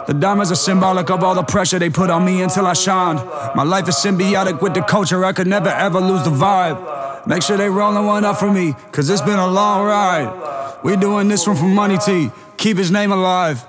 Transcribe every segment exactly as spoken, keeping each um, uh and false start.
The diamonds are symbolic of all the pressure they put on me until I shined. My life is symbiotic with the culture, I could never ever lose the vibe. Make sure they rollin' one up for me, cause it's been a long ride. We doing this one for Money T, keep his name alive.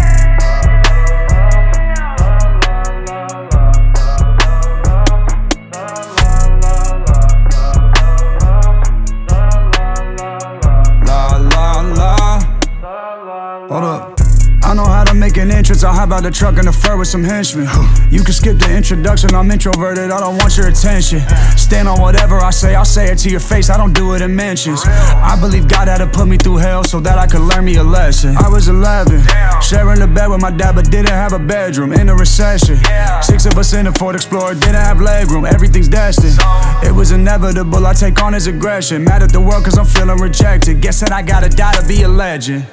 Hold up. I know how to make an entrance, I'll hop out the truck in the fur with some henchmen. You can skip the introduction, I'm introverted, I don't want your attention. Stand on whatever I say, I'll say it to your face, I don't do it in mentions. I believe God had to put me through hell so that I could learn me a lesson. I was eleven, sharing the bed with my dad but didn't have a bedroom. In a recession, six of us in a Ford Explorer, didn't have legroom, everything's destined. It was inevitable, I take on his aggression. Mad at the world cause I'm feeling rejected. Guess that I gotta die to be a legend.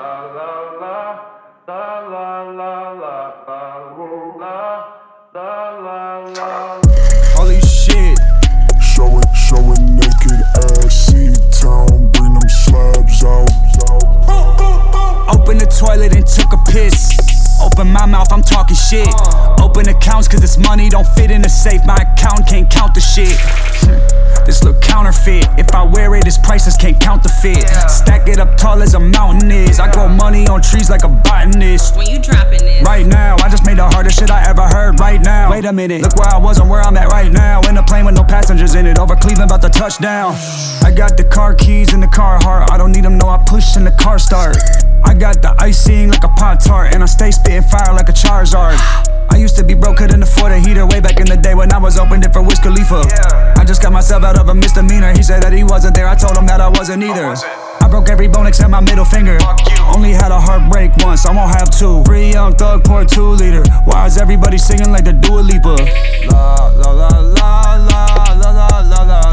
Holy shit. Showing, showing naked ass, C-Town, bring them slabs out. Open the toilet and took a piss. Open my mouth, I'm talking shit. Open accounts cause this money don't fit in the safe. My account can't count the shit. This look counterfeit. If I wear it, its prices can't count the fit. Stack it up tall as a mountain is. I grow money on trees like a botanist. When you dropping this? Right now, I just made the hardest shit I ever heard right now. Wait a minute, look where I was and where I'm at right now. In a plane with no passengers in it, over Cleveland about to touch down. I got the car keys in the car heart. I don't need them, no, I push in the car start. I got the icing like a Pop-Tart, and I stay spitting fire like a Charizard. I used to be broke, couldn't afford a heater way back in the day when I was opened it for Wiz Khalifa. I just got myself out of a misdemeanor. He said that he wasn't there, I told him that I wasn't either. I broke every bone except my middle finger. Only had a heartbreak once, I won't have two. Free young thug, pour two liter. Why is everybody singing like the Dua Lipa? La la la la la la la la la.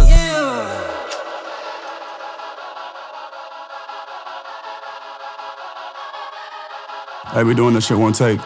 Hey, we doing this shit one take.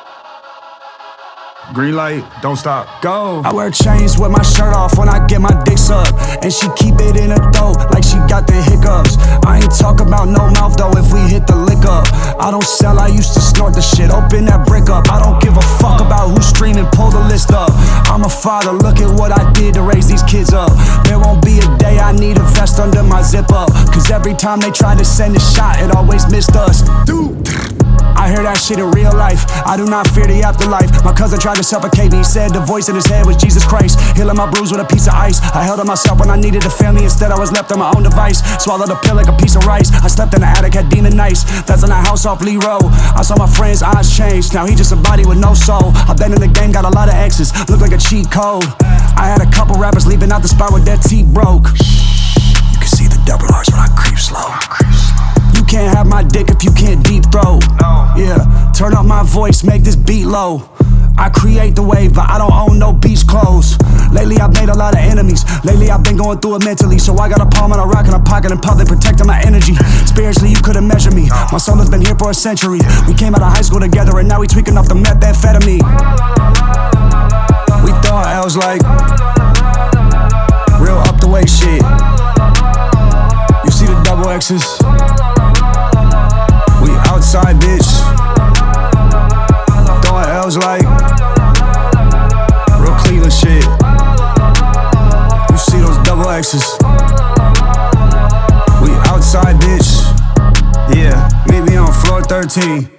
Green light, don't stop, go. I wear chains with my shirt off when I get my dick sucked, and she keep it in her throat like she got the hiccups. I ain't talk about no mouth though if we hit the lick up. I don't sell, I used to snort the shit, open that brick up. I don't give a fuck about who's streaming, pull the list up. I'm a father, look at what I did to raise these kids up. There won't be a day I need a vest under my zip up, cause every time they try to send a shot, it always missed us. Dude, I hear that shit in real life. I do not fear the afterlife. My cousin tried to suffocate me. He said the voice in his head was Jesus Christ, healing my bruise with a piece of ice. I held on myself when I needed a family. Instead I was left on my own device. Swallowed a pill like a piece of rice. I slept in the attic, had demon nights. That's in the house off Lee Road. I saw my friend's eyes change. Now he just a body with no soul. I've been in the game, got a lot of exes. Look like a cheat code. I had a couple rappers leaving out the spot with their teeth broke. You can see the double R's when I creep slow. You can't have my dick if you can't deep throat. No. Yeah, turn up my voice, make this beat low. I create the wave, but I don't own no beach clothes. Lately I've made a lot of enemies. Lately I've been going through it mentally. So I got a palm and a rock in a pocket in public, protecting my energy. Spiritually you couldn't measure me. My soul has been here for a century. We came out of high school together and now we tweaking off the methamphetamine. We thought L's like real up the way shit. You see the double X's? We outside, bitch. Throwing L's like real Cleveland shit. You see those double X's? We outside, bitch. Yeah, meet me on floor thirteen.